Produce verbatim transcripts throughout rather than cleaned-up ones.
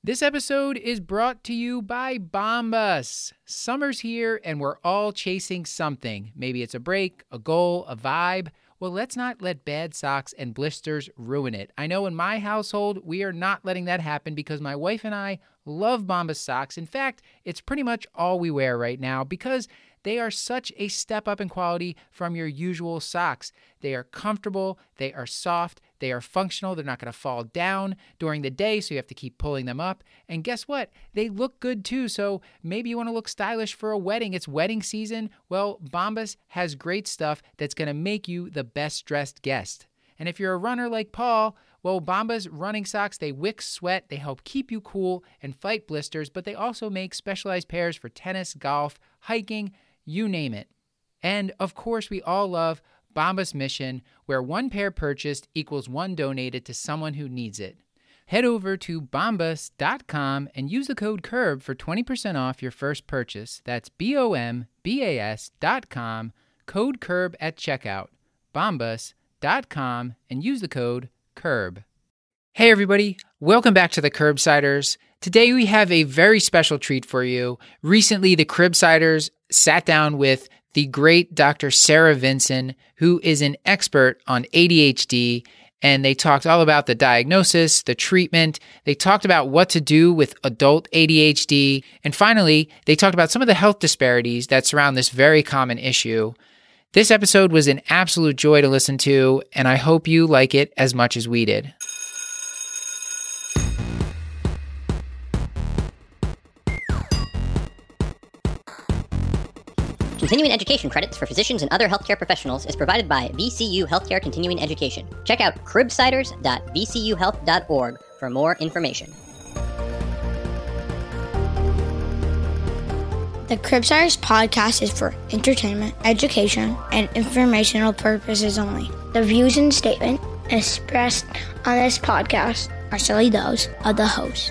This episode is brought to you by Bombas. Summer's here and we're all chasing something. Maybe it's a break, a goal, a vibe. Well, let's not let bad socks and blisters ruin it. I know in my household, we are not letting that happen because my wife and I love Bombas socks. In fact, it's pretty much all we wear right now because they are such a step up in quality from your usual socks. They are comfortable, they are soft, they are functional, they're not going to fall down during the day, so you have to keep pulling them up. And guess what? They look good too, so maybe you want to look stylish for a wedding. It's wedding season. Well, Bombas has great stuff that's going to make you the best dressed guest. And if you're a runner like Paul, well, Bombas running socks, they wick sweat, they help keep you cool and fight blisters, but they also make specialized pairs for tennis, golf, hiking, you name it. And of course, we all love Bombas Mission, where one pair purchased equals one donated to someone who needs it. Head over to bombas dot com and use the code CURB for twenty percent off your first purchase. That's B O M B A S dot com, code CURB at checkout. bombas dot com and use the code CURB. Hey everybody, welcome back to the Curbsiders. Today we have a very special treat for you. Recently, the Curbsiders sat down with the great Doctor Sarah Vinson, who is an expert on A D H D, and they talked all about the diagnosis, the treatment. They talked about what to do with adult A D H D, and finally, they talked about some of the health disparities that surround this very common issue. This episode was an absolute joy to listen to, and I hope you like it as much as we did. Continuing education credits for physicians and other healthcare professionals is provided by V C U Healthcare Continuing Education. Check out cribsiders dot v c u health dot org for more information. The Curbsiders podcast is for entertainment, education, and informational purposes only. The views and statements expressed on this podcast are solely those of the host.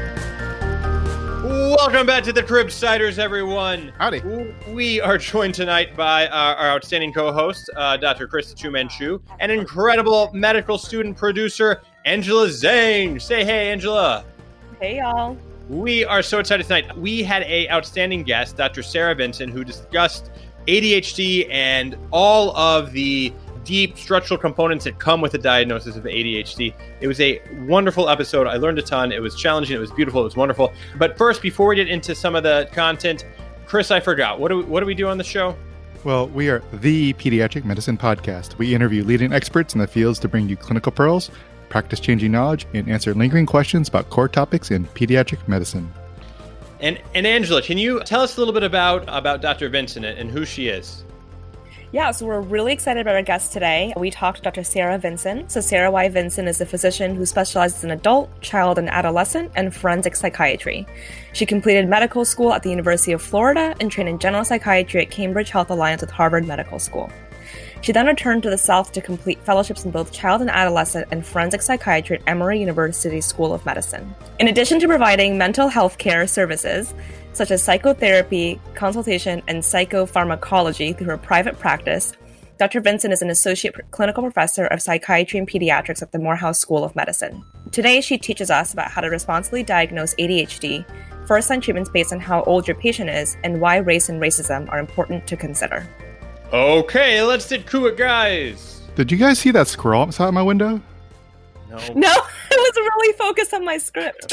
Welcome back to the Curbsiders, everyone. Howdy. We are joined tonight by our, our outstanding co-host, uh, Doctor Krista Chu Manchu, and incredible medical student producer, Angela Zhang. Say hey, Angela. Hey, y'all. We are so excited tonight. We had a outstanding guest, Doctor Sarah Vinson, who discussed A D H D and all of the deep structural components that come with the diagnosis of A D H D. It was a wonderful episode. I learned a ton. It was challenging. It was beautiful. It was wonderful. But first, before we get into some of the content, Chris, I forgot. What do we, what do we do on the show? Well, we are the Pediatric Medicine Podcast. We interview leading experts in the fields to bring you clinical pearls, practice-changing knowledge, and answer lingering questions about core topics in pediatric medicine. And and Angela, can you tell us a little bit about, about Doctor Vinson and who she is? Yeah, so we're really excited about our guest today. We talked to Doctor Sarah Vinson. So Sarah Y. Vinson is a physician who specializes in adult, child, and adolescent and forensic psychiatry. She completed medical school at the University of Florida and trained in general psychiatry at Cambridge Health Alliance with Harvard Medical School. She then returned to the South to complete fellowships in both child and adolescent and forensic psychiatry at Emory University School of Medicine. In addition to providing mental health care services, such as psychotherapy, consultation, and psychopharmacology through her private practice, Doctor Vinson is an associate clinical professor of psychiatry and pediatrics at the Morehouse School of Medicine. Today, she teaches us about how to responsibly diagnose A D H D, first-line treatments based on how old your patient is, and why race and racism are important to consider. Okay, let's get to it, guys. Did you guys see that squirrel outside my window? No. No, I was really focused on my script.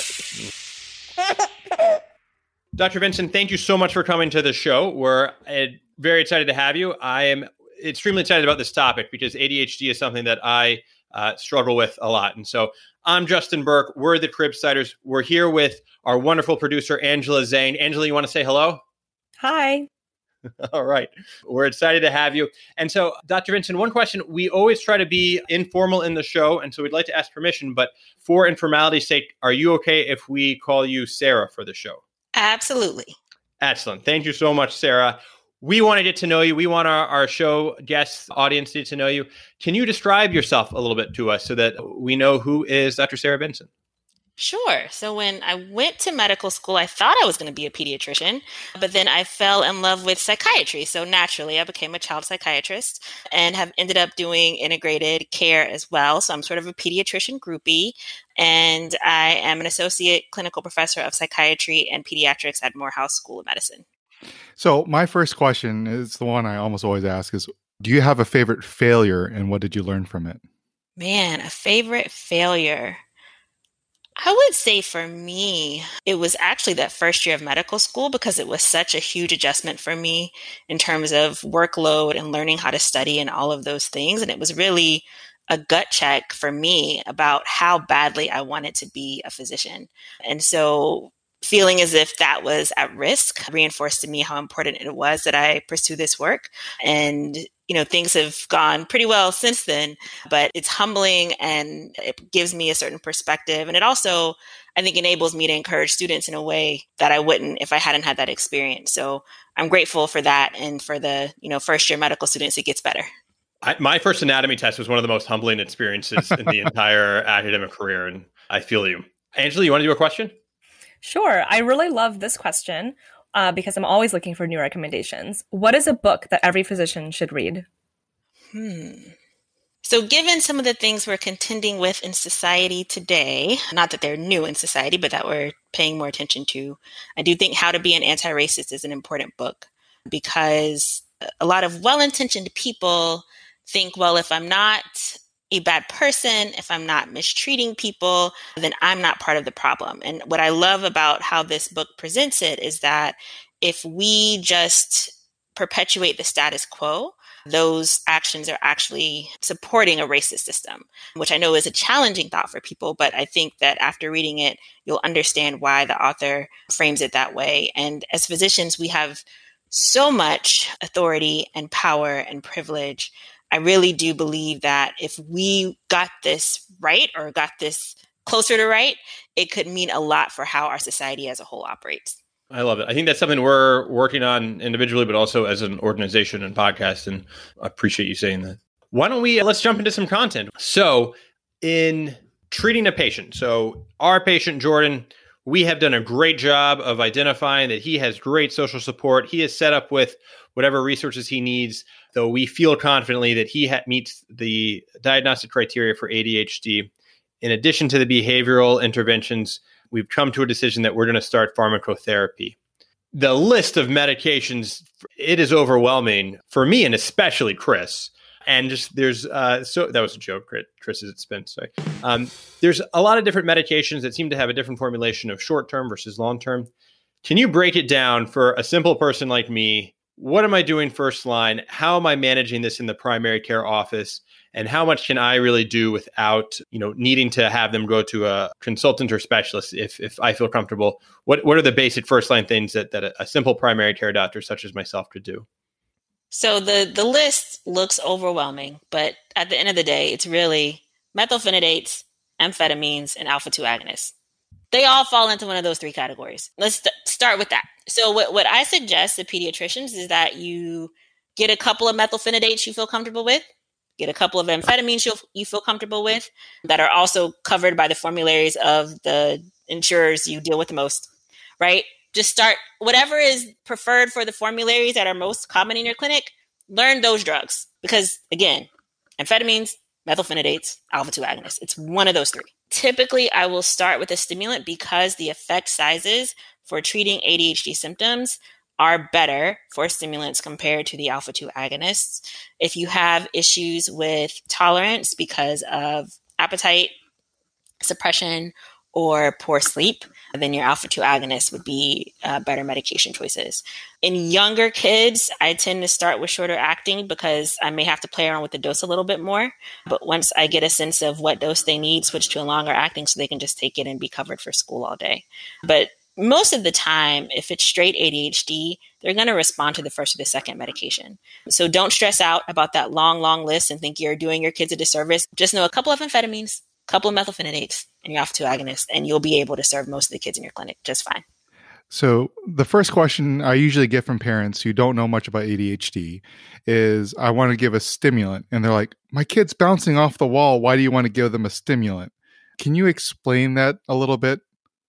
Doctor Vinson, thank you so much for coming to the show. We're uh, very excited to have you. I am extremely excited about this topic because A D H D is something that I uh, struggle with a lot. And so I'm Justin Burke. We're the Curbsiders. We're here with our wonderful producer, Angela Zhang. Angela, you want to say hello? Hi. All right. We're excited to have you. And so, Doctor Vinson, one question. We always try to be informal in the show, and so we'd like to ask permission, but for informality's sake, are you okay if we call you Sarah for the show? Absolutely. Excellent. Thank you so much, Sarah. We want to get to know you. We want our, our show guests, audience to get to know you. Can you describe yourself a little bit to us so that we know who is Doctor Sarah Vinson? Sure. So when I went to medical school, I thought I was going to be a pediatrician, but then I fell in love with psychiatry. So naturally, I became a child psychiatrist and have ended up doing integrated care as well. So I'm sort of a pediatrician groupie, and I am an associate clinical professor of psychiatry and pediatrics at Morehouse School of Medicine. So my first question is the one I almost always ask is, do you have a favorite failure and what did you learn from it? Man, a favorite failure. I would say for me, it was actually that first year of medical school because it was such a huge adjustment for me in terms of workload and learning how to study and all of those things. And it was really a gut check for me about how badly I wanted to be a physician. And so feeling as if that was at risk reinforced to me how important it was that I pursue this work. And you know, things have gone pretty well since then, but it's humbling and it gives me a certain perspective. And it also, I think, enables me to encourage students in a way that I wouldn't if I hadn't had that experience. So I'm grateful for that. And for the, you know, first year medical students, it gets better. I, my first anatomy test was one of the most humbling experiences in the entire academic career. And I feel you. Angela, you want to do a question? Sure. I really love this question. Uh, because I'm always looking for new recommendations. What is a book that every physician should read? Hmm. So given some of the things we're contending with in society today, not that they're new in society, but that we're paying more attention to, I do think How to Be an Anti-Racist is an important book because a lot of well-intentioned people think, well, if I'm not a bad person, if I'm not mistreating people, then I'm not part of the problem. And what I love about how this book presents it is that if we just perpetuate the status quo, those actions are actually supporting a racist system, which I know is a challenging thought for people. But I think that after reading it, you'll understand why the author frames it that way. And as physicians, we have so much authority and power and privilege. I really do believe that if we got this right or got this closer to right, it could mean a lot for how our society as a whole operates. I love it. I think that's something we're working on individually, but also as an organization and podcast. And I appreciate you saying that. Why don't we, let's jump into some content. So in treating a patient, so our patient, Jordan, we have done a great job of identifying that he has great social support. He is set up with whatever resources he needs, though we feel confidently that he ha- meets the diagnostic criteria for A D H D. In addition to the behavioral interventions, we've come to a decision that we're going to start pharmacotherapy. The list of medications, it is overwhelming for me and especially Chris. And just there's, uh, so that was a joke, Chris is at Spence, sorry. Um, there's a lot of different medications that seem to have a different formulation of short-term versus long-term. Can you break it down for a simple person like me? What am I doing first line? How am I managing this in the primary care office? And how much can I really do without, you know, needing to have them go to a consultant or specialist if if I feel comfortable? What what are the basic first line things that, that a, a simple primary care doctor such as myself could do? So the, the list looks overwhelming, but at the end of the day, it's really methylphenidates, amphetamines, and alpha two agonists. They all fall into one of those three categories. Let's st- start with that. So what, what I suggest to pediatricians is that you get a couple of methylphenidates you feel comfortable with, get a couple of amphetamines you you feel comfortable with that are also covered by the formularies of the insurers you deal with the most, right? Just start whatever is preferred for the formularies that are most common in your clinic, learn those drugs. Because again, amphetamines, methylphenidates, alpha two agonists, it's one of those three. Typically, I will start with a stimulant because the effect sizes for treating A D H D symptoms are better for stimulants compared to the alpha two agonists. If you have issues with tolerance because of appetite suppression or poor sleep, then your alpha two agonist would be uh, better medication choices. In younger kids, I tend to start with shorter acting because I may have to play around with the dose a little bit more. But once I get a sense of what dose they need, switch to a longer acting so they can just take it and be covered for school all day. But most of the time, if it's straight A D H D, they're going to respond to the first or the second medication. So don't stress out about that long, long list and think you're doing your kids a disservice. Just know a couple of amphetamines, a couple of methylphenidates, and your alpha two agonists, and you'll be able to serve most of the kids in your clinic just fine. So the first question I usually get from parents who don't know much about A D H D is, I want to give a stimulant. And they're like, my kid's bouncing off the wall. Why do you want to give them a stimulant? Can you explain that a little bit?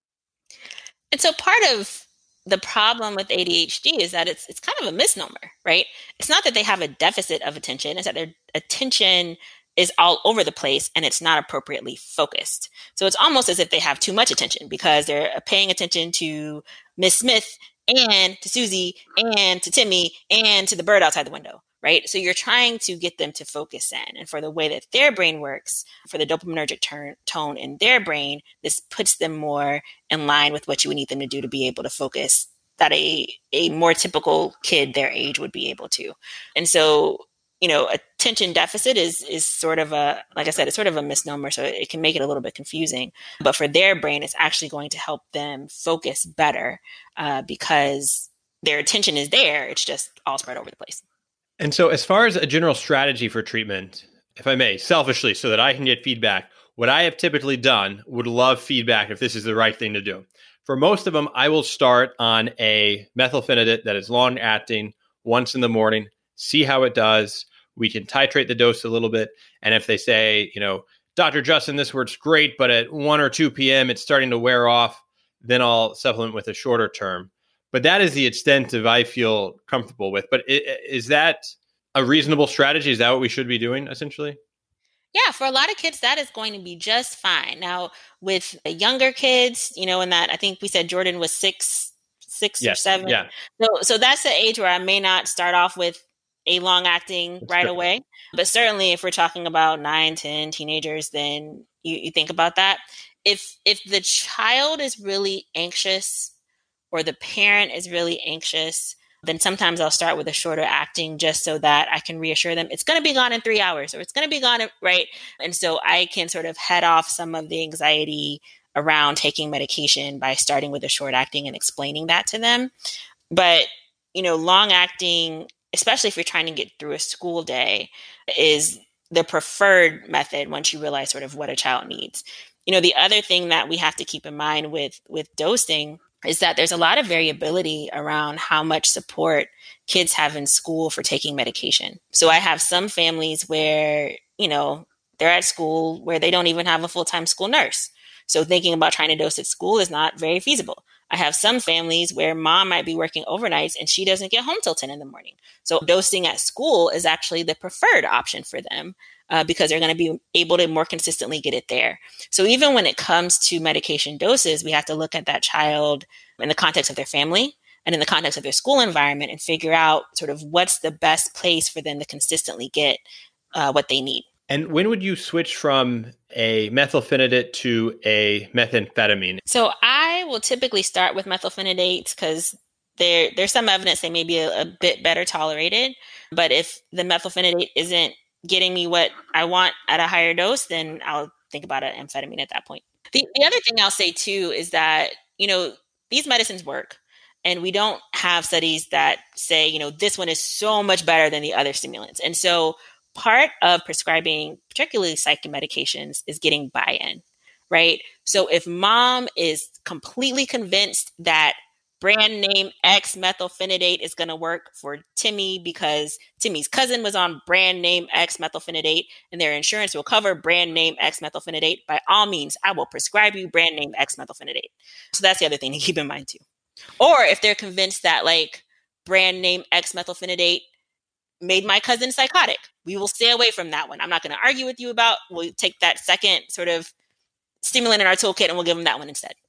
And so part of the problem with A D H D is that it's it's kind of a misnomer, right? It's not that they have a deficit of attention, it's that their attention is all over the place and it's not appropriately focused. So it's almost as if they have too much attention because they're paying attention to Miss Smith and to Susie and to Timmy and to the bird outside the window, right? So you're trying to get them to focus in. And for the way that their brain works, for the dopaminergic turn, tone in their brain, this puts them more in line with what you would need them to do to be able to focus that a, a more typical kid their age would be able to. And so, you know, attention deficit is is sort of a, like I said, it's sort of a misnomer, so it can make it a little bit confusing. But for their brain, it's actually going to help them focus better uh, because their attention is there. It's just all spread over the place. And so as far as a general strategy for treatment, if I may, selfishly, so that I can get feedback, what I have typically done, would love feedback if this is the right thing to do. For most of them, I will start on a methylphenidate that is long-acting once in the morning, see how it does. We can titrate the dose a little bit. And if they say, you know, Doctor Justin, this works great, but at one or two p.m., it's starting to wear off, then I'll supplement with a shorter term. But that is the extent of I feel comfortable with. But is that a reasonable strategy? Is that what we should be doing, essentially? Yeah, for a lot of kids, that is going to be just fine. Now, with younger kids, you know, in that, I think we said Jordan was six, six yes, or seven. Yeah. So, so that's the age where I may not start off with a long-acting right true. away. But certainly if we're talking about nine, ten teenagers, then you, you think about that. If if the child is really anxious or the parent is really anxious, then sometimes I'll start with a shorter acting just so that I can reassure them it's going to be gone in three hours or it's going to be gone, in, right? And so I can sort of head off some of the anxiety around taking medication by starting with a short acting and explaining that to them. But, you know, long acting, especially if you're trying to get through a school day, is the preferred method once you realize sort of what a child needs. You know, the other thing that we have to keep in mind with, with dosing is that there's a lot of variability around how much support kids have in school for taking medication. So I have some families where, you know, they're at school where they don't even have a full-time school nurse. So thinking about trying to dose at school is not very feasible. I have some families where mom might be working overnights and she doesn't get home till ten in the morning. So dosing at school is actually the preferred option for them uh, because they're going to be able to more consistently get it there. So even when it comes to medication doses, we have to look at that child in the context of their family and in the context of their school environment and figure out sort of what's the best place for them to consistently get uh, what they need. And when would you switch from a methylphenidate to a methamphetamine? So I will typically start with methylphenidates because there, there's some evidence they may be a, a bit better tolerated. But if the methylphenidate isn't getting me what I want at a higher dose, then I'll think about an amphetamine at that point. The, the other thing I'll say too is that, you know, these medicines work. And we don't have studies that say, you know, this one is so much better than the other stimulants. And so part of prescribing, particularly psych medications, is getting buy-in, right? So if mom is completely convinced that brand name X methylphenidate is going to work for Timmy because Timmy's cousin was on brand name X methylphenidate and their insurance will cover brand name X methylphenidate, by all means, I will prescribe you brand name X methylphenidate. So that's the other thing to keep in mind too. Or if they're convinced that like brand name X methylphenidate made my cousin psychotic, we will stay away from that one. I'm not going to argue with you about, we'll take that second sort of stimulant in our toolkit and we'll give them that one instead.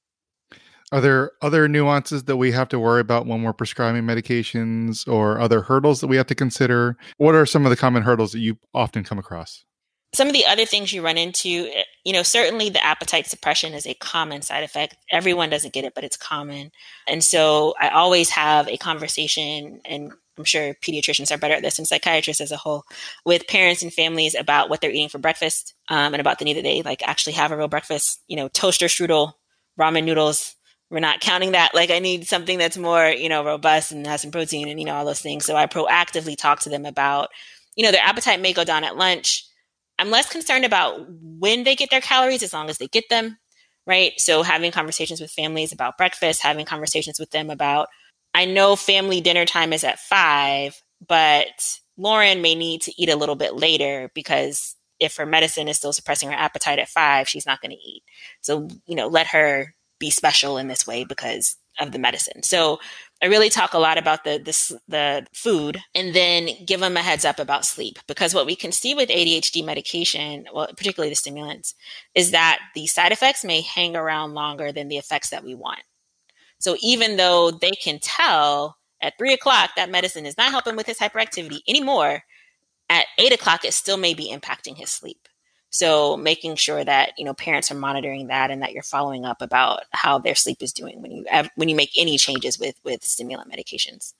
Are there other nuances that we have to worry about when we're prescribing medications or other hurdles that we have to consider? What are some of the common hurdles that you often come across? Some of the other things you run into, you know, certainly the appetite suppression is a common side effect. Everyone doesn't get it, but it's common. And so I always have a conversation, and I'm sure pediatricians are better at this and psychiatrists as a whole, with parents and families about what they're eating for breakfast um, and about the need that they like actually have a real breakfast, you know, toaster strudel, ramen noodles. We're not counting that. Like I need something that's more, you know, robust and has some protein and, you know, all those things. So I proactively talk to them about, you know, their appetite may go down at lunch. I'm less concerned about when they get their calories as long as they get them, right? So having conversations with families about breakfast, having conversations with them about, I know family dinner time is at five, but Lauren may need to eat a little bit later because if her medicine is still suppressing her appetite at five, she's not going to eat. So, you know, let her be special in this way because of the medicine. So I really talk a lot about the, the, the food and then give them a heads up about sleep, because what we can see with A D H D medication, well, particularly the stimulants, is that the side effects may hang around longer than the effects that we want. So even though they can tell at three o'clock that medicine is not helping with his hyperactivity anymore, at eight o'clock, it still may be impacting his sleep. So making sure that, you know, parents are monitoring that and that you're following up about how their sleep is doing when you have, when you make any changes with, with stimulant medications.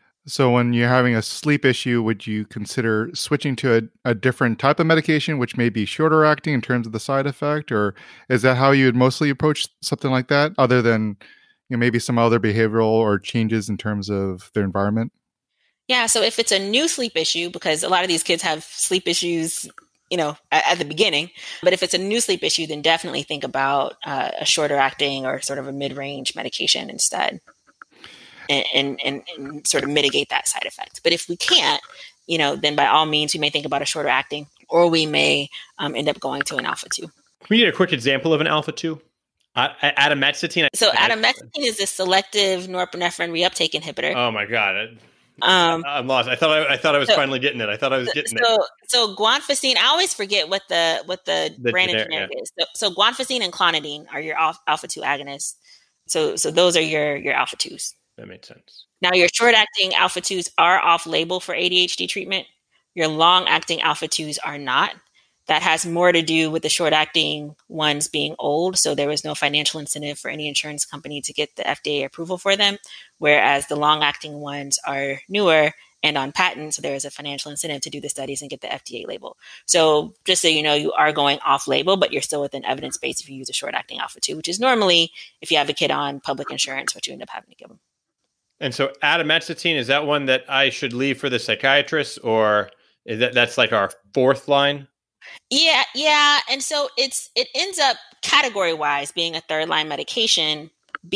So when you're having a sleep issue, would you consider switching to a, a different type of medication, which may be shorter acting in terms of the side effect? Or is that how you would mostly approach something like that, other than, you know, maybe some other behavioral or changes in terms of their environment? Yeah. So if it's a new sleep issue, because a lot of these kids have sleep issues, you know, at, at the beginning, but if it's a new sleep issue, then definitely think about uh, a shorter acting or sort of a mid-range medication instead, and, and, and, and sort of mitigate that side effect. But if we can't, you know, then by all means, we may think about a shorter acting, or we may um, end up going to an alpha two. Can we get a quick example of an alpha two? Uh, atometzatine. So atometzatine is a selective norepinephrine reuptake inhibitor. Oh my God. Um, I'm lost. I thought I, I thought I was so, finally getting it. I thought I was getting so, it. So guanfacine, I always forget what the what the, the brand generic, generic yeah. is. So, so guanfacine and clonidine are your alpha two agonists. So so those are your your alpha twos. That makes sense. Now your short acting alpha twos are off label for A D H D treatment. Your long acting alpha twos are not. That has more to do with the short acting ones being old. So there was no financial incentive for any insurance company to get the F D A approval for them. Whereas the long acting ones are newer and on patent. So there is a financial incentive to do the studies and get the F D A label. So just so you know, you are going off label, but you're still within evidence base if you use a short acting alpha two, which is normally, if you have a kid on public insurance, what you end up having to give them. And so atometzatine, is that one that I should leave for the psychiatrist, or is that that's like our fourth line? Yeah, yeah. And so it's it ends up category wise being a third line medication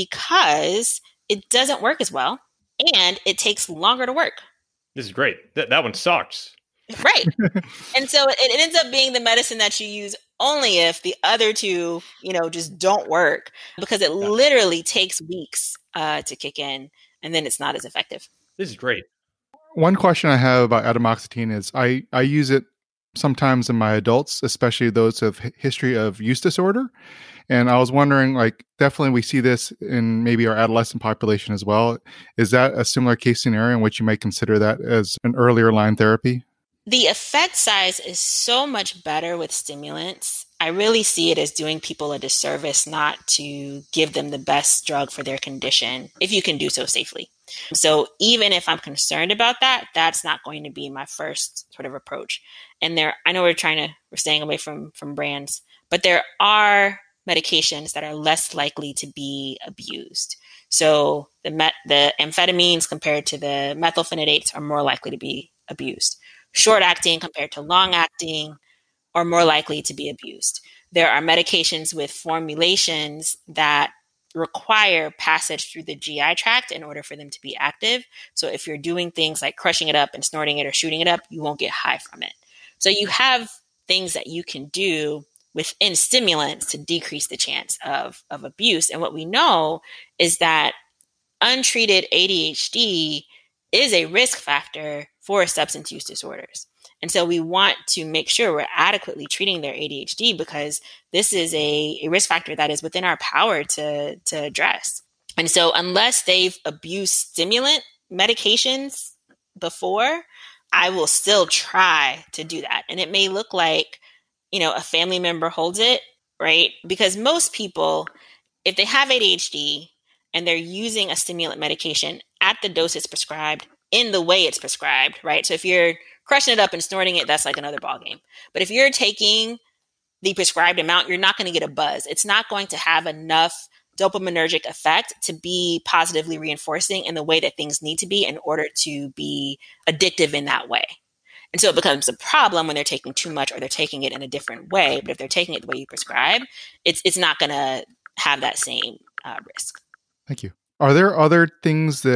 because it doesn't work as well and it takes longer to work. This is great. That that one sucks. Right. And so it, it ends up being the medicine that you use only if the other two, you know, just don't work, because it yeah. literally takes weeks uh, to kick in, and then it's not as effective. This is great. One question I have about atomoxetine is I, I use it sometimes in my adults, especially those of history of use disorder. And I was wondering, like, definitely we see this in maybe our adolescent population as well. Is that a similar case scenario in which you might consider that as an earlier line therapy? The effect size is so much better with stimulants. I really see it as doing people a disservice not to give them the best drug for their condition if you can do so safely. So even if I'm concerned about that, that's not going to be my first sort of approach. And there, I know we're trying to, we're staying away from, from brands, but there are medications that are less likely to be abused. So the met, the amphetamines compared to the methylphenidates are more likely to be abused. Short acting compared to long acting are more likely to be abused. There are medications with formulations that require passage through the G I tract in order for them to be active. So if you're doing things like crushing it up and snorting it or shooting it up, you won't get high from it. So you have things that you can do within stimulants to decrease the chance of, of abuse. And what we know is that untreated A D H D is a risk factor for substance use disorders. And so we want to make sure we're adequately treating their A D H D, because this is a, a risk factor that is within our power to, to address. And so unless they've abused stimulant medications before, I will still try to do that. And it may look like, you know, a family member holds it, right? Because most people, if they have A D H D and they're using a stimulant medication at the dose it's prescribed, in the way it's prescribed, right? So if you're crushing it up and snorting it, that's like another ballgame. But if you're taking the prescribed amount, you're not going to get a buzz. It's not going to have enough dopaminergic effect to be positively reinforcing in the way that things need to be in order to be addictive in that way. And so it becomes a problem when they're taking too much or they're taking it in a different way. But if they're taking it the way you prescribe, it's it's not going to have that same uh, risk. Thank you. Are there other things that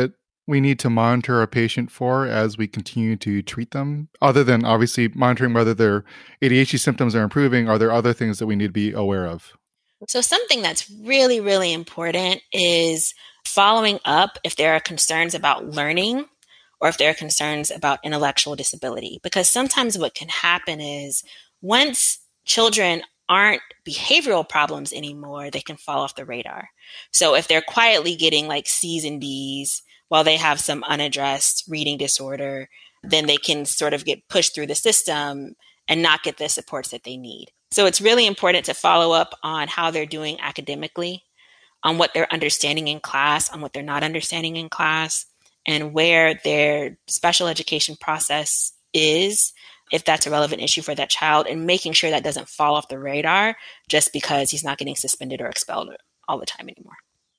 we need to monitor a patient for as we continue to treat them? Other than obviously monitoring whether their A D H D symptoms are improving, are there other things that we need to be aware of? So something that's really, really important is following up if there are concerns about learning or if there are concerns about intellectual disability. Because sometimes what can happen is once children aren't behavioral problems anymore, they can fall off the radar. So if they're quietly getting like C's and D's while they have some unaddressed reading disorder, then they can sort of get pushed through the system and not get the supports that they need. So it's really important to follow up on how they're doing academically, on what they're understanding in class, on what they're not understanding in class, and where their special education process is, if that's a relevant issue for that child, and making sure that doesn't fall off the radar just because he's not getting suspended or expelled all the time anymore.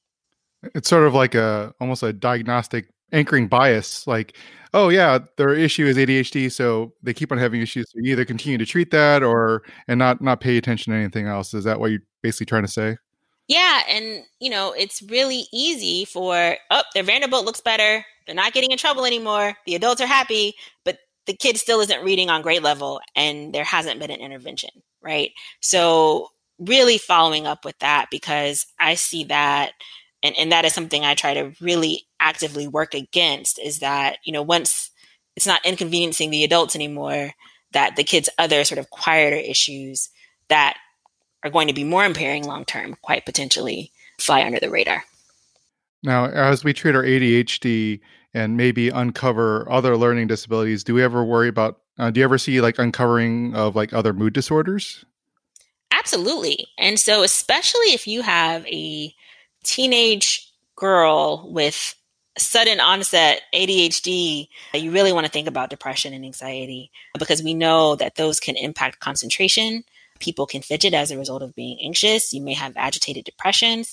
It's sort of like a almost a diagnostic anchoring bias. Like, oh yeah, their issue is A D H D, so they keep on having issues. So you either continue to treat that or and not not pay attention to anything else. Is that what you're basically trying to say? Yeah, and you know, it's really easy for oh, their Vanderbilt looks better. They're not getting in trouble anymore. The adults are happy, but the kid still isn't reading on grade level, and there hasn't been an intervention, right? So really following up with that, because I see that. And, and that is something I try to really actively work against, is that, you know, once it's not inconveniencing the adults anymore, that the kids' other sort of quieter issues that are going to be more impairing long-term, quite potentially fly under the radar. Now, as we treat our A D H D and maybe uncover other learning disabilities, do we ever worry about, uh, do you ever see like uncovering of like other mood disorders? Absolutely. And so especially if you have a teenage girl with sudden onset A D H D, you really want to think about depression and anxiety, because we know that those can impact concentration. People can fidget as a result of being anxious. You may have agitated depressions.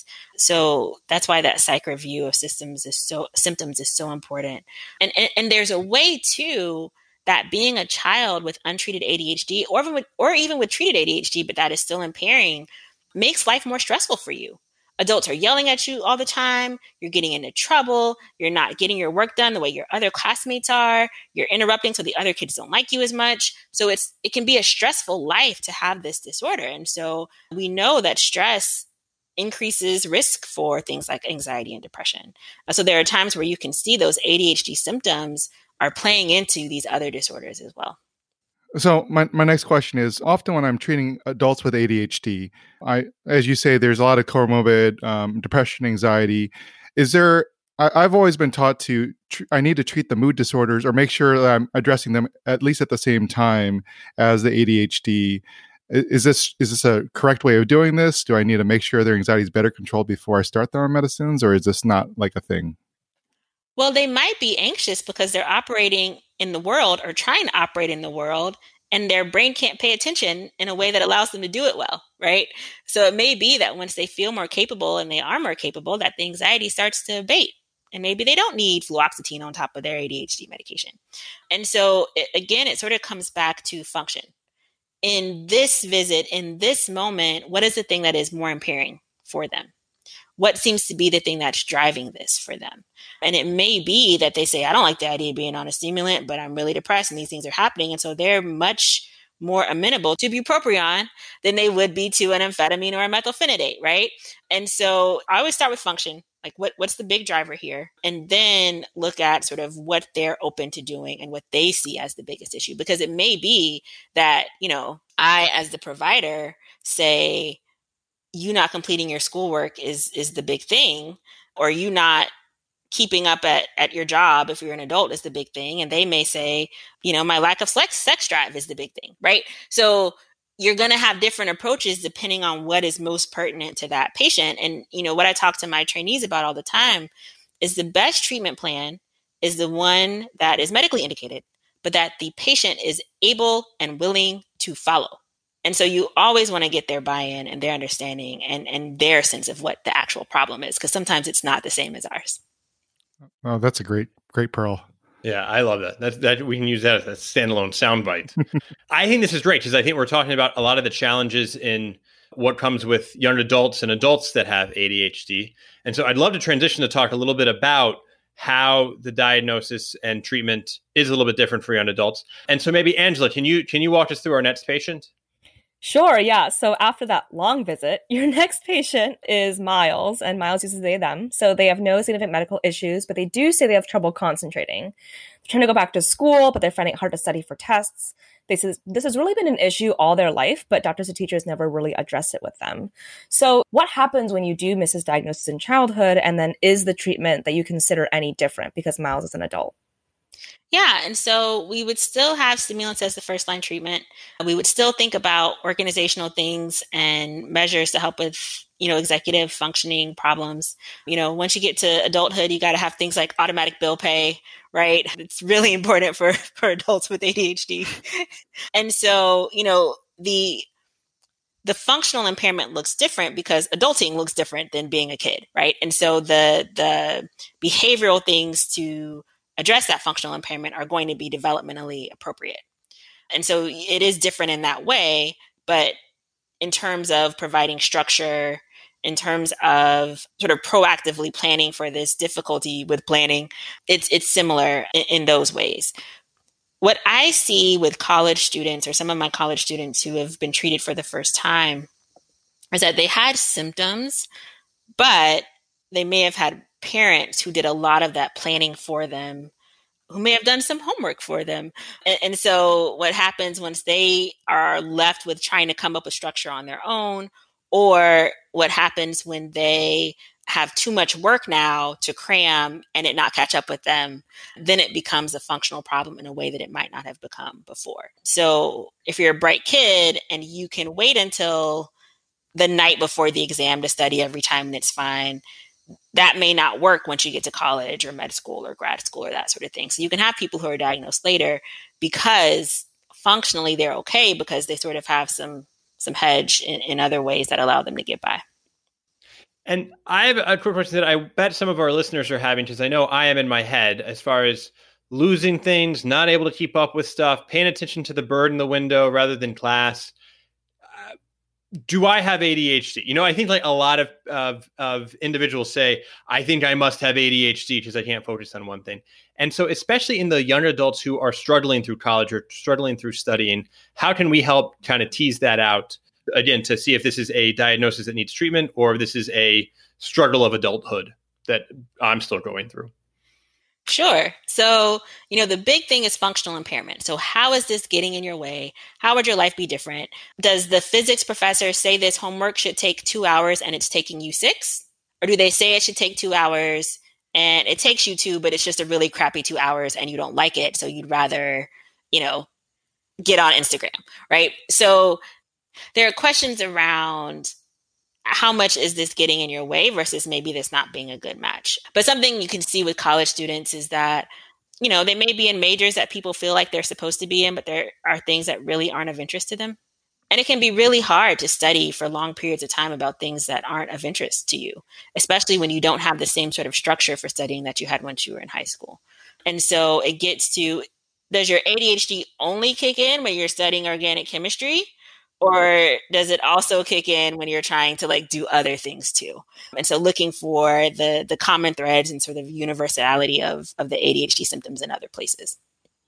So that's why that psych review of systems is so symptoms is so important. And, and, and there's a way too that being a child with untreated A D H D, or even with, or even with treated A D H D, but that is still impairing, makes life more stressful for you. Adults are yelling at you all the time. You're getting into trouble. You're not getting your work done the way your other classmates are. You're interrupting so the other kids don't like you as much. So it's it can be a stressful life to have this disorder. And so we know that stress increases risk for things like anxiety and depression. So there are times where you can see those A D H D symptoms are playing into these other disorders as well. So my, my next question is, often when I'm treating adults with A D H D, I, as you say, there's a lot of comorbid um, depression, anxiety. Is there, I, I've always been taught to, tr- I need to treat the mood disorders or make sure that I'm addressing them at least at the same time as the A D H D. Is this, is this a correct way of doing this? Do I need to make sure their anxiety is better controlled before I start them on medicines, or is this not like a thing? Well, they might be anxious because they're operating in the world or trying to operate in the world, and their brain can't pay attention in a way that allows them to do it well, right? So it may be that once they feel more capable and they are more capable, that the anxiety starts to abate. And maybe they don't need fluoxetine on top of their A D H D medication. And so it, again, it sort of comes back to function. In this visit, in this moment, what is the thing that is more impairing for them? What seems to be the thing that's driving this for them? And it may be that they say, I don't like the idea of being on a stimulant, but I'm really depressed and these things are happening. And so they're much more amenable to bupropion than they would be to an amphetamine or a methylphenidate, right? And so I always start with function. Like what, what's the big driver here? And then look at sort of what they're open to doing and what they see as the biggest issue. Because it may be that, you know, I, as the provider, say, you not completing your schoolwork is is the big thing, or you not keeping up at, at your job if you're an adult is the big thing. And they may say, you know, my lack of sex, sex drive is the big thing, right? So you're going to have different approaches depending on what is most pertinent to that patient. And, you know, what I talk to my trainees about all the time is the best treatment plan is the one that is medically indicated, but that the patient is able and willing to follow. And so you always want to get their buy-in and their understanding and, and their sense of what the actual problem is, because sometimes it's not the same as ours. Oh, that's a great, great pearl. Yeah, I love that. That, that we can use that as a standalone soundbite. I think this is great because I think we're talking about a lot of the challenges in what comes with young adults and adults that have A D H D. And so I'd love to transition to talk a little bit about how the diagnosis and treatment is a little bit different for young adults. And so maybe Angela, can you can you walk us through our next patient? Sure, yeah. So after that long visit, your next patient is Miles, and Miles uses they, them. So they have no significant medical issues, but they do say they have trouble concentrating. They're trying to go back to school, but they're finding it hard to study for tests. They say this has really been an issue all their life, but doctors and teachers never really addressed it with them. So what happens when you do miss this diagnosis in childhood, and then is the treatment that you consider any different because Miles is an adult? Yeah, and so we would still have stimulants as the first line treatment. We would still think about organizational things and measures to help with, you know, executive functioning problems. You know, once you get to adulthood, you got to have things like automatic bill pay, right? It's really important for, for adults with A D H D. And so, you know, the the functional impairment looks different because adulting looks different than being a kid, right? And so the the behavioral things to address that functional impairment are going to be developmentally appropriate. And so it is different in that way, but in terms of providing structure, in terms of sort of proactively planning for this difficulty with planning, it's it's similar in, in those ways. What I see with college students or some of my college students who have been treated for the first time is that they had symptoms, but they may have had parents who did a lot of that planning for them, who may have done some homework for them. And, and so what happens once they are left with trying to come up with structure on their own, or what happens when they have too much work now to cram and it not catch up with them, then it becomes a functional problem in a way that it might not have become before. So if you're a bright kid and you can wait until the night before the exam to study every time and it's fine, that may not work once you get to college or med school or grad school or that sort of thing. So you can have people who are diagnosed later because functionally they're okay because they sort of have some some hedge in, in other ways that allow them to get by. And I have a quick question that I bet some of our listeners are having, because I know I am in my head as far as losing things, not able to keep up with stuff, paying attention to the bird in the window rather than class. Do I have A D H D? You know, I think like a lot of, of, of individuals say, I think I must have A D H D because I can't focus on one thing. And so especially in the young adults who are struggling through college or struggling through studying, how can we help kind of tease that out, again, to see if this is a diagnosis that needs treatment or if this is a struggle of adulthood that I'm still going through? Sure. So, you know, the big thing is functional impairment. So how is this getting in your way? How would your life be different? Does the physics professor say this homework should take two hours and it's taking you six? Or do they say it should take two hours and it takes you two, but it's just a really crappy two hours and you don't like it, so you'd rather, you know, get on Instagram, right? So there are questions around how much is this getting in your way versus maybe this not being a good match. But something you can see with college students is that, you know, they may be in majors that people feel like they're supposed to be in, but there are things that really aren't of interest to them. And it can be really hard to study for long periods of time about things that aren't of interest to you, especially when you don't have the same sort of structure for studying that you had once you were in high school. And so it gets to, does your A D H D only kick in when you're studying organic chemistry? Or does it also kick in when you're trying to like do other things too? And so looking for the the common threads and sort of universality of, of the A D H D symptoms in other places.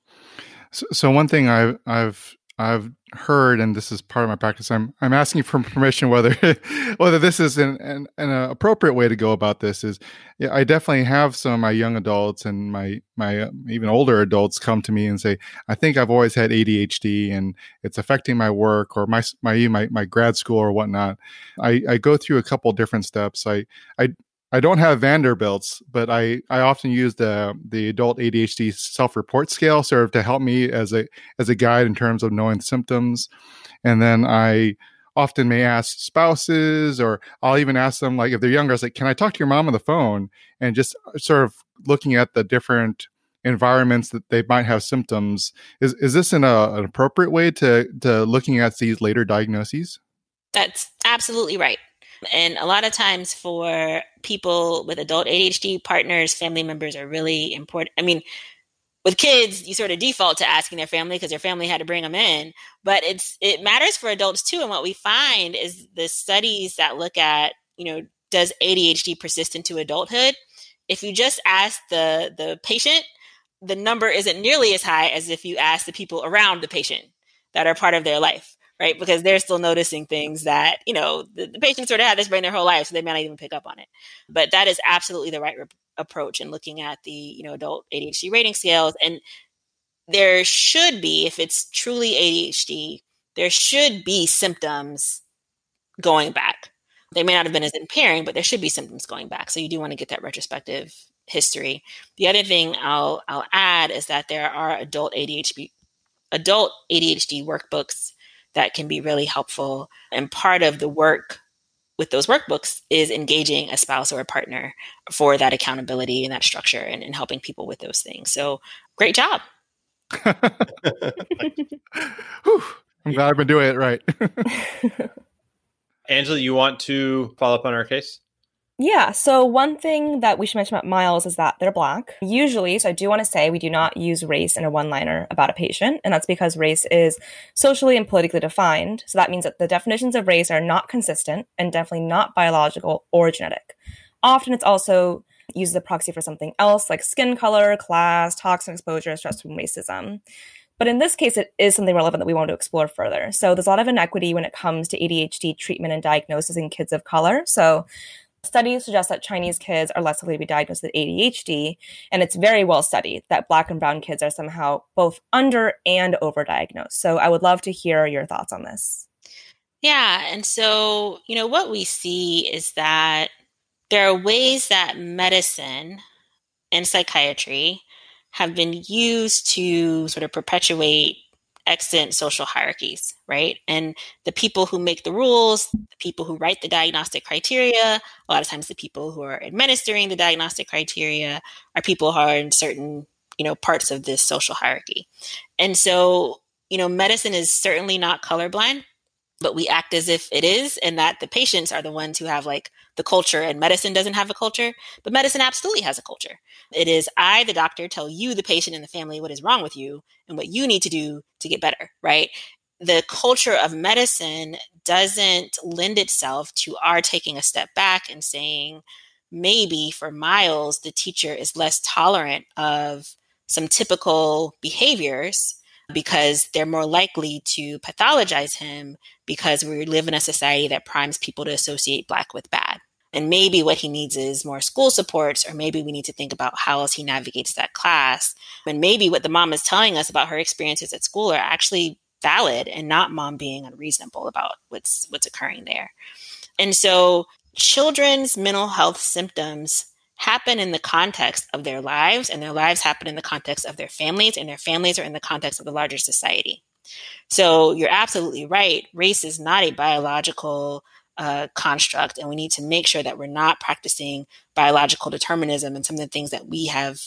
So, so one thing I've, I've, I've heard, and this is part of my practice, I'm, I'm asking for permission whether, whether this is an, an, an appropriate way to go about this is, yeah, I definitely have some of my young adults and my, my uh, even older adults come to me and say, I think I've always had A D H D and it's affecting my work or my, my, my, my grad school or whatnot. I, I go through a couple different steps. I, I, I don't have Vanderbilt's, but I, I often use the the adult A D H D self-report scale sort of to help me as a as a guide in terms of knowing symptoms. And then I often may ask spouses, or I'll even ask them, like if they're younger, I was like, can I talk to your mom on the phone? And just sort of looking at the different environments that they might have symptoms. Is is this in a, an appropriate way to to looking at these later diagnoses? That's absolutely right. And a lot of times for people with adult A D H D, partners, family members are really important. I mean, with kids, you sort of default to asking their family because their family had to bring them in. But it's it matters for adults too. And what we find is the studies that look at, you know, does A D H D persist into adulthood? If you just ask the, the patient, the number isn't nearly as high as if you ask the people around the patient that are part of their life, right? Because they're still noticing things that, you know, the, the patient sort of had this brain their whole life, so they may not even pick up on it. But that is absolutely the right re- approach in looking at the, you know, adult A D H D rating scales. And there should be, if it's truly A D H D, there should be symptoms going back. They may not have been as impairing, but there should be symptoms going back. So you do want to get that retrospective history. The other thing I'll I'll add is that there are adult A D H D adult A D H D workbooks that can be really helpful. And part of the work with those workbooks is engaging a spouse or a partner for that accountability and that structure and, and helping people with those things. So great job. Whew, I'm glad I've been doing it right. Angela, you want to follow up on our case? Yeah, so one thing that we should mention about Miles is that they're Black. Usually, so I do want to say we do not use race in a one-liner about a patient, and that's because race is socially and politically defined. So that means that the definitions of race are not consistent and definitely not biological or genetic. Often it's also used as a proxy for something else like skin color, class, toxin exposure, stress from racism. But in this case, it is something relevant that we want to explore further. So there's a lot of inequity when it comes to A D H D treatment and diagnosis in kids of color. So studies suggest that Chinese kids are less likely to be diagnosed with A D H D, and it's very well studied that Black and brown kids are somehow both under and overdiagnosed. So I would love to hear your thoughts on this. Yeah, and so, you know, what we see is that there are ways that medicine and psychiatry have been used to sort of perpetuate extant social hierarchies, right? And the people who make the rules, the people who write the diagnostic criteria, a lot of times the people who are administering the diagnostic criteria are people who are in certain, you know, parts of this social hierarchy. And so, you know, medicine is certainly not colorblind, but we act as if it is, and that the patients are the ones who have like the culture and medicine doesn't have a culture, but medicine absolutely has a culture. It is I, the doctor, tell you, the patient and the family, what is wrong with you and what you need to do to get better, right? The culture of medicine doesn't lend itself to our taking a step back and saying, maybe for Miles, the teacher is less tolerant of some typical behaviors because they're more likely to pathologize him because we live in a society that primes people to associate Black with bad. And maybe what he needs is more school supports, or maybe we need to think about how else he navigates that class. And maybe what the mom is telling us about her experiences at school are actually valid and not mom being unreasonable about what's what's occurring there. And so children's mental health symptoms happen in the context of their lives, and their lives happen in the context of their families, and their families are in the context of the larger society. So you're absolutely right. Race is not a biological uh, construct, and we need to make sure that we're not practicing biological determinism and some of the things that we have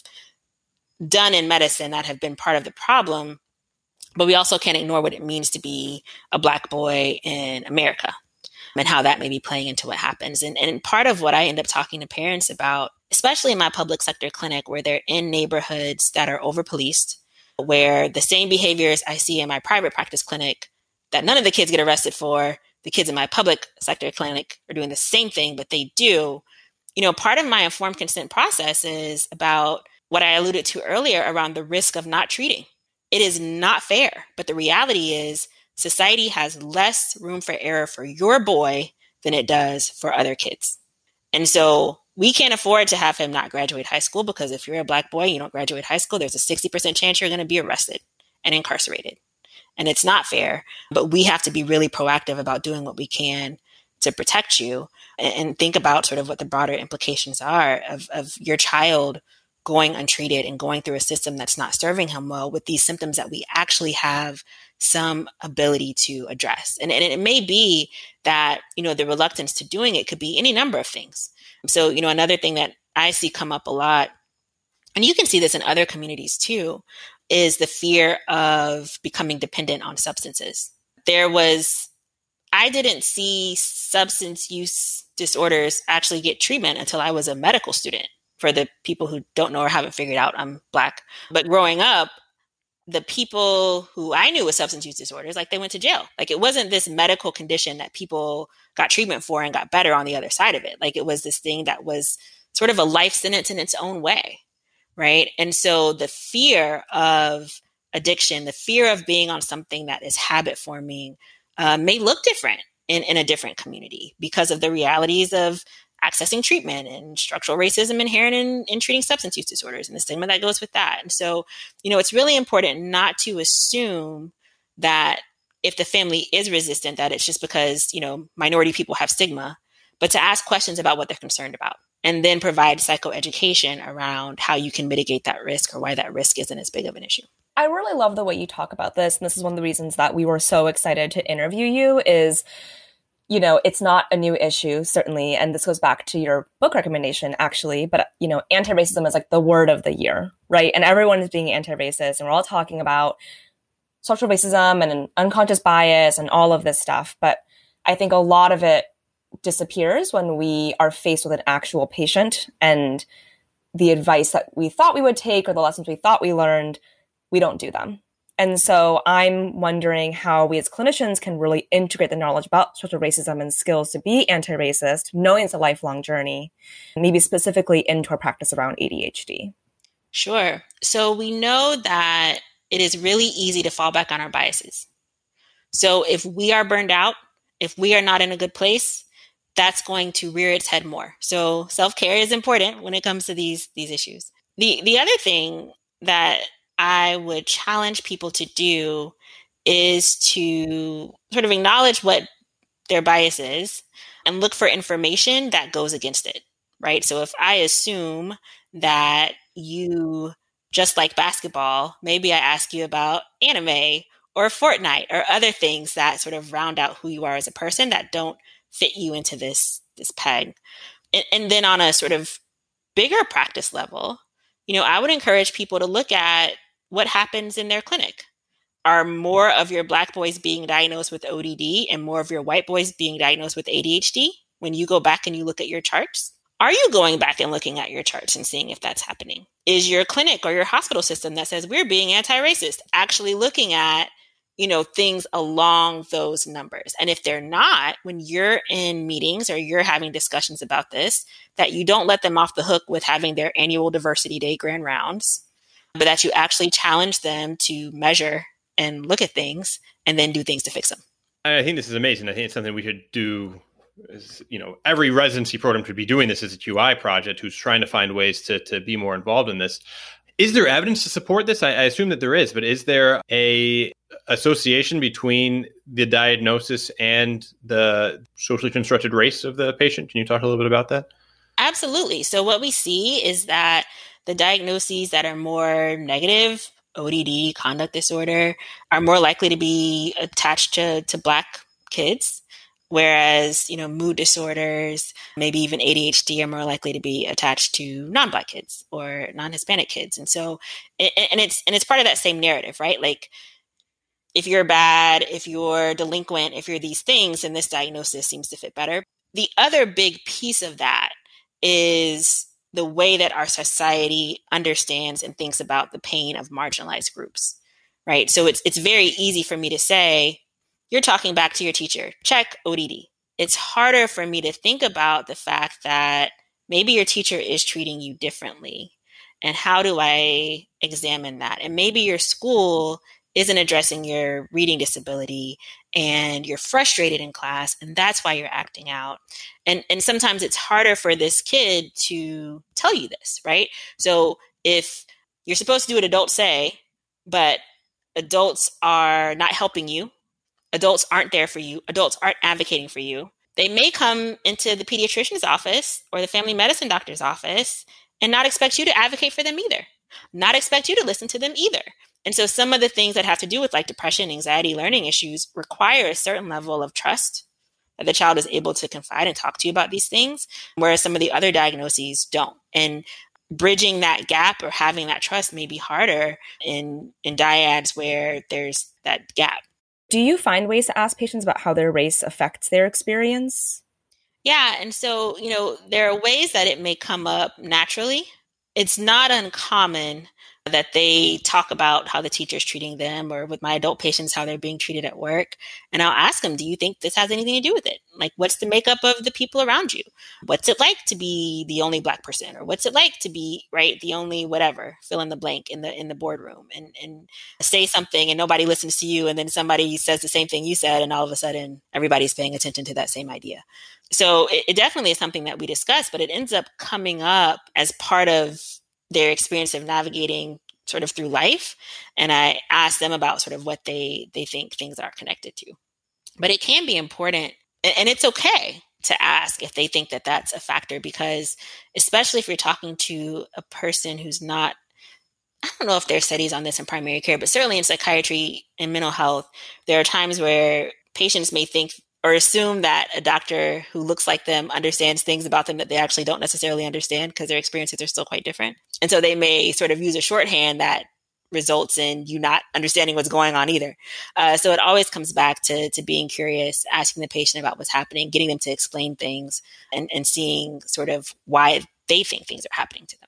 done in medicine that have been part of the problem. But we also can't ignore what it means to be a Black boy in America and how that may be playing into what happens. And, and part of what I end up talking to parents about, especially in my public sector clinic, where they're in neighborhoods that are over-policed, where the same behaviors I see in my private practice clinic that none of the kids get arrested for, the kids in my public sector clinic are doing the same thing, but they do. You know, part of my informed consent process is about what I alluded to earlier around the risk of not treating. It is not fair, but the reality is society has less room for error for your boy than it does for other kids. And so we can't afford to have him not graduate high school, because if you're a Black boy and you don't graduate high school, there's a sixty percent chance you're going to be arrested and incarcerated. And it's not fair, but we have to be really proactive about doing what we can to protect you and, and think about sort of what the broader implications are of, of your child going untreated and going through a system that's not serving him well with these symptoms that we actually have some ability to address. And, and it may be that, you know, the reluctance to doing it could be any number of things. So, you know, another thing that I see come up a lot, and you can see this in other communities too, is the fear of becoming dependent on substances. There was, I didn't see substance use disorders actually get treatment until I was a medical student. For the people who don't know or haven't figured out, I'm Black. But growing up, the people who I knew with substance use disorders, like they went to jail. Like it wasn't this medical condition that people got treatment for and got better on the other side of it. Like it was this thing that was sort of a life sentence in its own way, right? And so the fear of addiction, the fear of being on something that is habit forming uh, may look different in, in a different community because of the realities of accessing treatment and structural racism inherent in, in treating substance use disorders and the stigma that goes with that. And so, you know, it's really important not to assume that if the family is resistant, that it's just because, you know, minority people have stigma, but to ask questions about what they're concerned about and then provide psychoeducation around how you can mitigate that risk or why that risk isn't as big of an issue. I really love the way you talk about this. And this is one of the reasons that we were so excited to interview you is, you know, it's not a new issue, certainly. And this goes back to your book recommendation, actually. But, you know, anti-racism is like the word of the year, right? And everyone is being anti-racist. And we're all talking about social racism and unconscious bias and all of this stuff. But I think a lot of it disappears when we are faced with an actual patient and the advice that we thought we would take or the lessons we thought we learned, we don't do them. And so I'm wondering how we as clinicians can really integrate the knowledge about social racism and skills to be anti-racist, knowing it's a lifelong journey, maybe specifically into our practice around A D H D. Sure. So we know that it is really easy to fall back on our biases. So if we are burned out, if we are not in a good place, that's going to rear its head more. So self-care is important when it comes to these, these issues. The, the other thing that I would challenge people to do is to sort of acknowledge what their bias is and look for information that goes against it, right? So if I assume that you just like basketball, maybe I ask you about anime or Fortnite or other things that sort of round out who you are as a person that don't fit you into this, this peg. And, and then on a sort of bigger practice level, you know, I would encourage people to look at what happens in their clinic. Are more of your Black boys being diagnosed with O D D and more of your white boys being diagnosed with A D H D when you go back and you look at your charts? Are you going back and looking at your charts and seeing if that's happening? Is your clinic or your hospital system that says we're being anti-racist actually looking at, you know, things along those numbers? And if they're not, when you're in meetings or you're having discussions about this, that you don't let them off the hook with having their annual diversity day grand rounds, but that you actually challenge them to measure and look at things and then do things to fix them. I think this is amazing. I think it's something we should do. Is, you know, every residency program should be doing this as a Q I project who's trying to find ways to, to be more involved in this. Is there evidence to support this? I, I assume that there is, but is there a association between the diagnosis and the socially constructed race of the patient? Can you talk a little bit about that? Absolutely. So what we see is that the diagnoses that are more negative, O D D, conduct disorder, are more likely to be attached to, to Black kids, whereas, you know, mood disorders, maybe even A D H D are more likely to be attached to non-Black kids or non-Hispanic kids. And so, and it's, and it's part of that same narrative, right? Like, if you're bad, if you're delinquent, if you're these things, then this diagnosis seems to fit better. The other big piece of that is the way that our society understands and thinks about the pain of marginalized groups, right? So it's it's very easy for me to say, you're talking back to your teacher, check O D D. It's harder for me to think about the fact that maybe your teacher is treating you differently. And how do I examine that? And maybe your school isn't addressing your reading disability and you're frustrated in class and that's why you're acting out. And and sometimes it's harder for this kid to tell you this, right? So if you're supposed to do what adults say, but adults are not helping you, adults aren't there for you, adults aren't advocating for you, they may come into the pediatrician's office or the family medicine doctor's office and not expect you to advocate for them either, not expect you to listen to them either. And so some of the things that have to do with like depression, anxiety, learning issues require a certain level of trust that the child is able to confide and talk to you about these things, whereas some of the other diagnoses don't. And bridging that gap or having that trust may be harder in, in dyads where there's that gap. Do you find ways to ask patients about how their race affects their experience? Yeah. And so, you know, there are ways that it may come up naturally. It's not uncommon that they talk about how the teacher's treating them, or with my adult patients, how they're being treated at work. And I'll ask them, do you think this has anything to do with it? Like, what's the makeup of the people around you? What's it like to be the only Black person? Or what's it like to be, right, the only whatever, fill in the blank in the in the boardroom, and, and say something and nobody listens to you, and then somebody says the same thing you said, and all of a sudden everybody's paying attention to that same idea. So it, it definitely is something that we discuss, but it ends up coming up as part of their experience of navigating sort of through life. And I ask them about sort of what they, they think things are connected to. But it can be important, and it's okay to ask if they think that that's a factor, because especially if you're talking to a person who's not, I don't know if there's studies on this in primary care, but certainly in psychiatry and mental health, there are times where patients may think or assume that a doctor who looks like them understands things about them that they actually don't necessarily understand, because their experiences are still quite different. And so they may sort of use a shorthand that results in you not understanding what's going on either. Uh, so it always comes back to to being curious, asking the patient about what's happening, getting them to explain things, and, and seeing sort of why they think things are happening to them.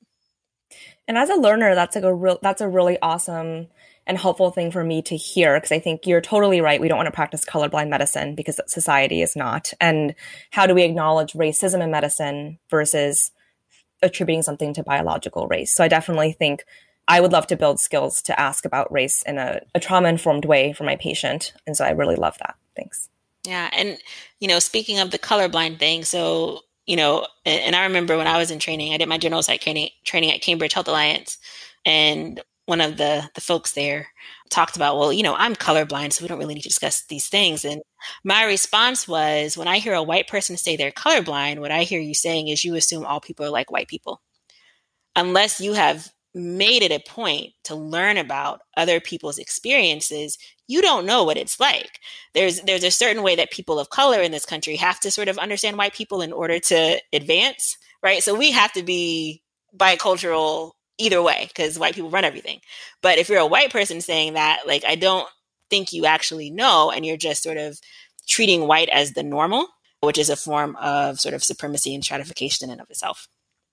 And as a learner, that's like a real, that's a really awesome and helpful thing for me to hear, because I think you're totally right. We don't want to practice colorblind medicine because society is not. And how do we acknowledge racism in medicine versus attributing something to biological race? So I definitely think I would love to build skills to ask about race in a, a trauma-informed way for my patient. And so I really love that. Thanks. Yeah. And, you know, speaking of the colorblind thing, so, you know, and, and I remember when I was in training, I did my general psych training, training at Cambridge Health Alliance, and one of the, the folks there talked about, well, you know, I'm colorblind, so we don't really need to discuss these things. And my response was, when I hear a white person say they're colorblind, what I hear you saying is you assume all people are like white people. Unless you have made it a point to learn about other people's experiences, you don't know what it's like. There's there's a certain way that people of color in this country have to sort of understand white people in order to advance, right? So we have to be bicultural either way, because white people run everything. But if you're a white person saying that, like, I don't think you actually know, and you're just sort of treating white as the normal, which is a form of sort of supremacy and stratification in and of itself.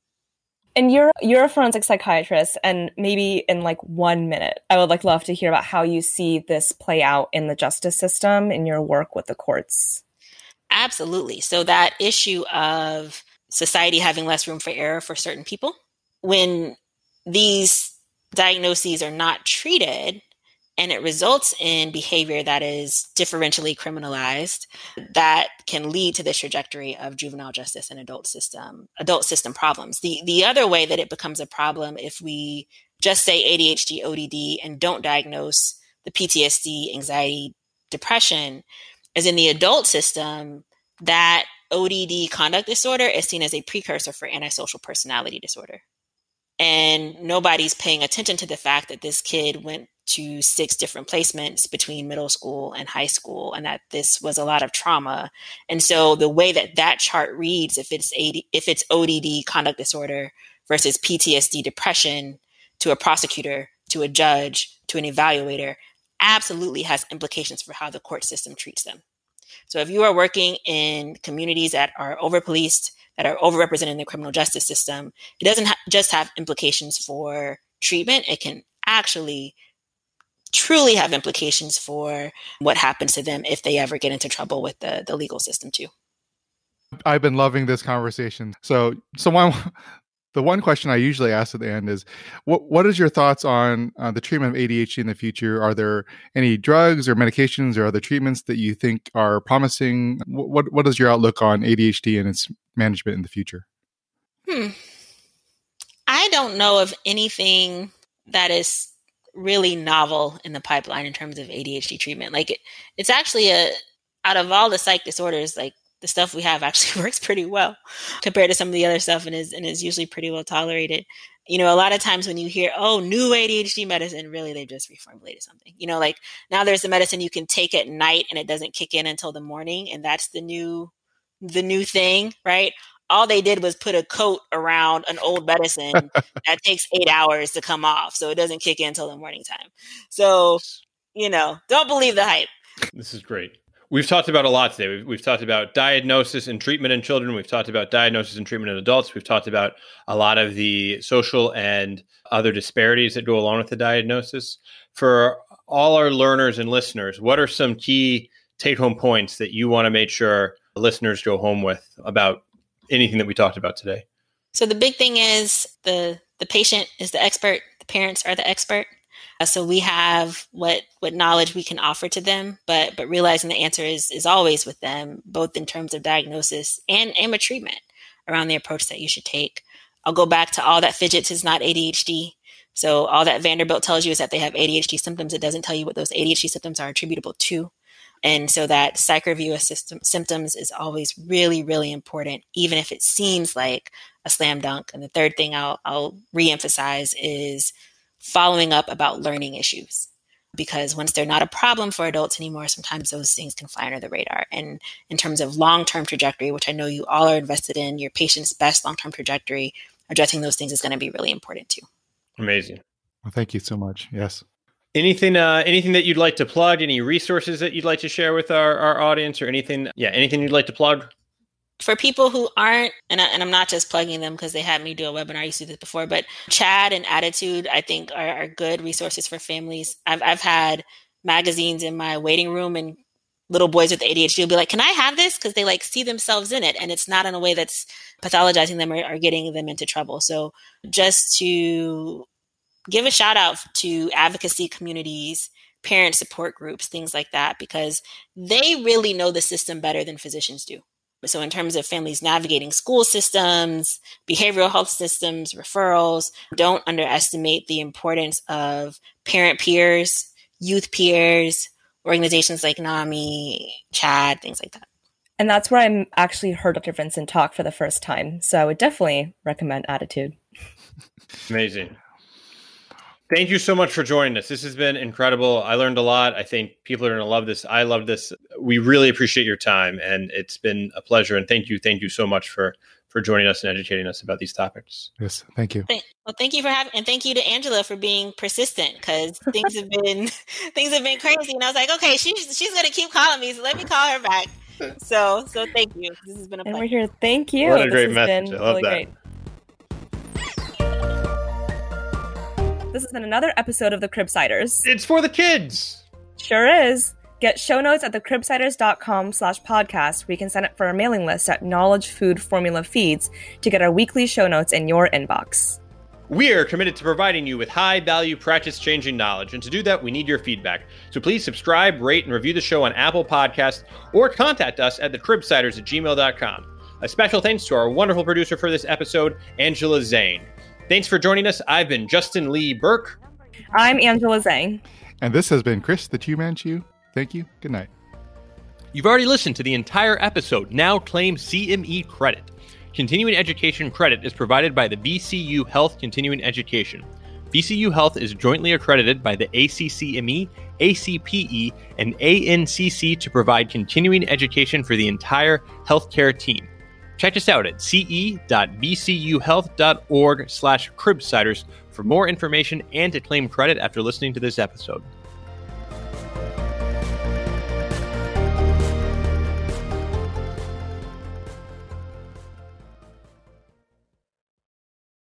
And you're you're a forensic psychiatrist, and maybe in like one minute, I would like love to hear about how you see this play out in the justice system in your work with the courts. Absolutely. So that issue of society having less room for error for certain people, when these diagnoses are not treated and it results in behavior that is differentially criminalized, that can lead to this trajectory of juvenile justice and adult system, adult system problems. The, the other way that it becomes a problem, if we just say A D H D, O D D, and don't diagnose the P T S D, anxiety, depression, is in the adult system, that O D D conduct disorder is seen as a precursor for antisocial personality disorder. And nobody's paying attention to the fact that this kid went to six different placements between middle school and high school, and that this was a lot of trauma. And so the way that that chart reads, if it's A D, if it's O D D conduct disorder versus P T S D depression, to a prosecutor, to a judge, to an evaluator, absolutely has implications for how the court system treats them. So if you are working in communities that are over-policed, that are overrepresented in the criminal justice system, it doesn't ha- just have implications for treatment. It can actually truly have implications for what happens to them if they ever get into trouble with the, the legal system too. I've been loving this conversation. So, so one, the one question I usually ask at the end is, what what is your thoughts on uh, the treatment of A D H D in the future? Are there any drugs or medications or other treatments that you think are promising? What what is your outlook on A D H D and its management in the future? Hmm. I don't know of anything that is really novel in the pipeline in terms of A D H D treatment. Like it, it's actually a, out of all the psych disorders, like the stuff we have actually works pretty well compared to some of the other stuff, and is, and is usually pretty well tolerated. You know, a lot of times when you hear, oh, new A D H D medicine, really they've just reformulated something. You know, like now there's the medicine you can take at night and it doesn't kick in until the morning. And that's the new, the new thing, right? All they did was put a coat around an old medicine that takes eight hours to come off. So it doesn't kick in until the morning time. So, you know, don't believe the hype. This is great. We've talked about a lot today. We've, we've talked about diagnosis and treatment in children. We've talked about diagnosis and treatment in adults. We've talked about a lot of the social and other disparities that go along with the diagnosis. For all our learners and listeners, what are some key take-home points that you want to make sure listeners go home with about anything that we talked about today? So the big thing is the the patient is the expert. The parents are the expert. Uh, so we have what what knowledge we can offer to them, but but realizing the answer is is always with them, both in terms of diagnosis and, and with treatment around the approach that you should take. I'll go back to all that fidgets is not A D H D. So all that Vanderbilt tells you is that they have A D H D symptoms. It doesn't tell you what those A D H D symptoms are attributable to. And so that psych review of system, symptoms is always really, really important, even if it seems like a slam dunk. And the third thing I'll, I'll reemphasize is following up about learning issues, because once they're not a problem for adults anymore, sometimes those things can fly under the radar. And in terms of long-term trajectory, which I know you all are invested in, your patient's best long-term trajectory, addressing those things is going to be really important too. Amazing. Well, thank you so much. Yes. Anything, uh, anything that you'd like to plug? Any resources that you'd like to share with our, our audience, or anything? Yeah, anything you'd like to plug? For people who aren't, and, I, and I'm not just plugging them because they had me do a webinar, I used to do this before, but CHADD and Attitude, I think, are, are good resources for families. I've I've had magazines in my waiting room, and little boys with A D H D will be like, can I have this? Because they like see themselves in it, and it's not in a way that's pathologizing them or, or getting them into trouble. So just to give a shout out to advocacy communities, parent support groups, things like that, because they really know the system better than physicians do. So in terms of families navigating school systems, behavioral health systems, referrals, don't underestimate the importance of parent peers, youth peers, organizations like NAMI, CHADD, things like that. And that's where I actually heard Doctor Vincent talk for the first time. So I would definitely recommend Attitude. Amazing. Thank you so much for joining us. This has been incredible. I learned a lot. I think people are going to love this. I love this. We really appreciate your time, and it's been a pleasure. And thank you. Thank you so much for, for joining us and educating us about these topics. Yes. Thank you. Well, thank you for having, and thank you to Angela for being persistent, because things have been, things have been crazy. And I was like, okay, she's, she's going to keep calling me. So let me call her back. So, so thank you. This has been a pleasure. And we're here. Thank you. What a this great has message. Been I love really that. Great. This has been another episode of the Cribsiders. It's for the kids. Sure is. Get show notes at thecribsiders.com slash podcast, where you can sign up for our mailing list at Knowledge Food Formula Feeds to get our weekly show notes in your inbox. We are committed to providing you with high-value, practice-changing knowledge, and to do that, we need your feedback. So please subscribe, rate, and review the show on Apple Podcasts, or contact us at thecribsiders at gmail dot com. A special thanks to our wonderful producer for this episode, Angela Zane. Thanks for joining us. I've been Justin Lee Burke. I'm Angela Zhang. And this has been Chris, the Two-Man Chew. Thank you. Good night. You've already listened to the entire episode. Now claim C M E credit. Continuing education credit is provided by the V C U Health Continuing Education. V C U Health is jointly accredited by the A C C M E, A C P E, and A N C C to provide continuing education for the entire healthcare team. Check us out at ce.vcuhealth.org slash cribsiders for more information and to claim credit after listening to this episode.